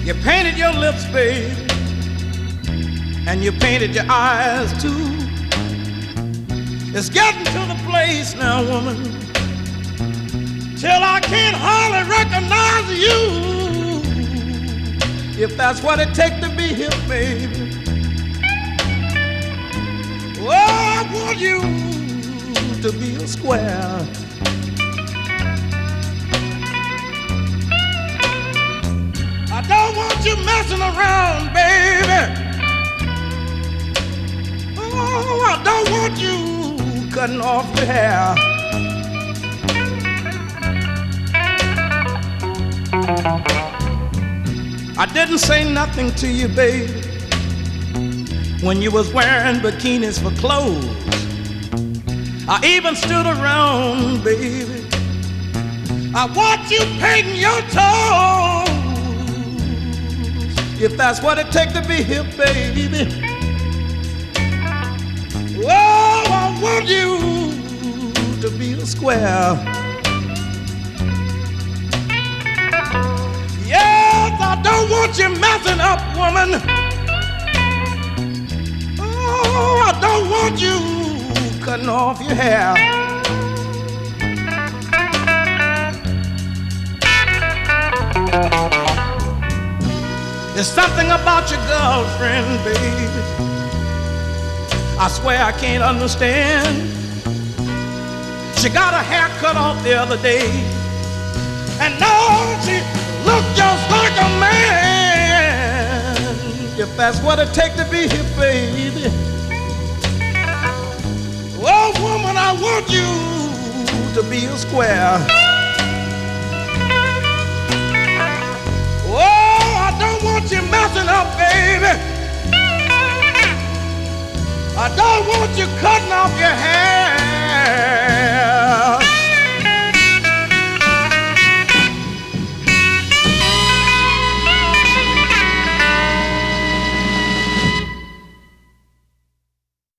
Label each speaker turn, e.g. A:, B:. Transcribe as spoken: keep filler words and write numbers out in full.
A: You painted your lips, babe, and you painted your eyes too. It's getting to the place now, woman, till I can't hardly recognize you. If that's what it takes to be here, baby. Oh, I want you to be a square. I don't want you messing around, baby. Oh, I don't want you cutting off your hair. I didn't say nothing to you, baby, when you was wearing bikinis for clothes. I even stood around, baby. I want you painting your toes. If that's what it takes to be here, baby. Oh, I want you to be a square. Yes, I don't want you messing up, woman. Oh, I don't want you cutting off your hair. There's something about your girlfriend, baby, I swear I can't understand. She got her hair cut off the other day, and now she looks just like a man. If that's what it takes to be here, baby. Oh, woman, I want you to be a square. Oh, I don't want you messing up, baby. I don't want you cutting off your hair.